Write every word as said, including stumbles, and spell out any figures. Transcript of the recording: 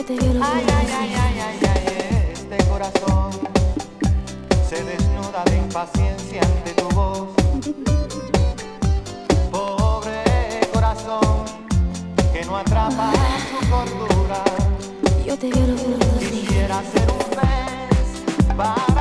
te quiero Ay, ay, ay, ay, ay, ay, este corazón se desnuda de impaciencia ante tu voz. Pobre corazón que no atrapa su cordura. Yo te quiero, Quisiera ser un pez para